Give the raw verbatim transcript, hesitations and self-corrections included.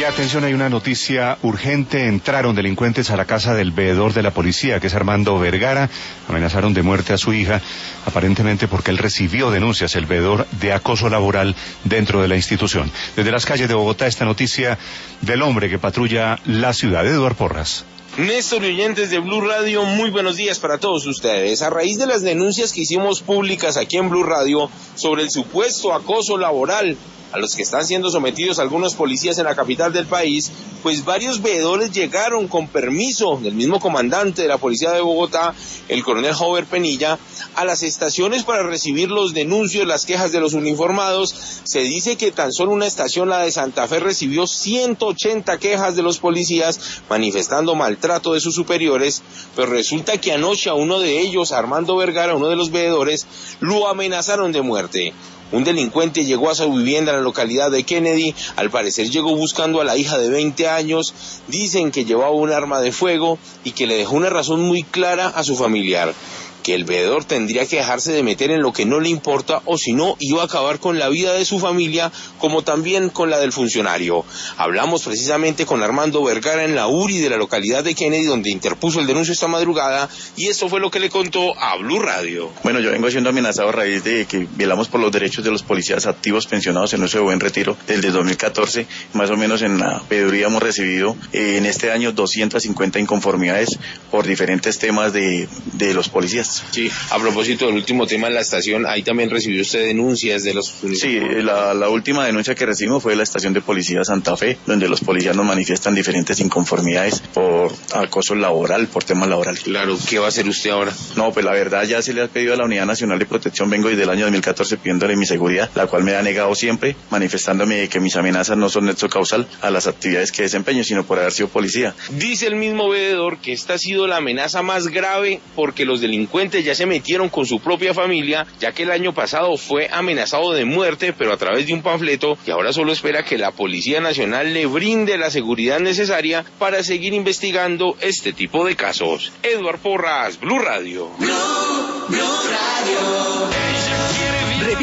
atención, hay una noticia urgente. Entraron delincuentes a la casa del veedor de la policía, que es Armando Vergara. Amenazaron de muerte a su hija, aparentemente porque él recibió denuncias, el veedor, de acoso laboral dentro de la institución. Desde las calles de Bogotá, esta noticia del hombre que patrulla la ciudad. Eduardo Porras. Néstor y oyentes de Blue Radio, muy buenos días para todos ustedes. A raíz de las denuncias que hicimos públicas aquí en Blue Radio sobre el supuesto acoso laboral a los que están siendo sometidos algunos policías en la capital del país, pues varios veedores llegaron con permiso del mismo comandante de la policía de Bogotá, el coronel Hover Penilla, a las estaciones para recibir los denuncios, las quejas de los uniformados. Se dice que tan solo una estación, la de Santa Fe, recibió ciento ochenta quejas de los policías manifestando maltrato de sus superiores, pero resulta que anoche a uno de ellos, Armando Vergara, uno de los veedores, lo amenazaron de muerte. Un delincuente llegó a su vivienda en la localidad de Kennedy, al parecer llegó buscando a la hija de veinte años, dicen que llevaba un arma de fuego y que le dejó una razón muy clara a su familiar, que el veedor tendría que dejarse de meter en lo que no le importa o si no iba a acabar con la vida de su familia como también con la del funcionario. Hablamos precisamente con Armando Vergara en la U R I de la localidad de Kennedy, donde interpuso el denuncio esta madrugada, y esto fue lo que le contó a Blue Radio. Bueno, yo vengo siendo amenazado a raíz de que velamos por los derechos de los policías activos pensionados en uso de buen retiro desde dos mil catorce. Más o menos en la veeduría hemos recibido eh, en este año doscientas cincuenta inconformidades por diferentes temas de, de los policías. Sí, a propósito del último tema en la estación, ahí también recibió usted denuncias de los... Sí, la, la última denuncia que recibimos fue de la estación de policía Santa Fe, donde los policías nos manifiestan diferentes inconformidades por acoso laboral, por temas laborales. Claro, ¿qué va a hacer usted ahora? No, pues la verdad ya se le ha pedido a la Unidad Nacional de Protección, vengo desde el año dos mil catorce pidiéndole mi seguridad, la cual me ha negado siempre, manifestándome que mis amenazas no son nexo causal a las actividades que desempeño, sino por haber sido policía. Dice el mismo veedor que esta ha sido la amenaza más grave porque los delincuentes ya se metieron con su propia familia, ya que el año pasado fue amenazado de muerte, pero a través de un panfleto, y ahora solo espera que la Policía Nacional le brinde la seguridad necesaria para seguir investigando este tipo de casos. Eduardo Porras, Blue Radio. Blue, Blue Radio.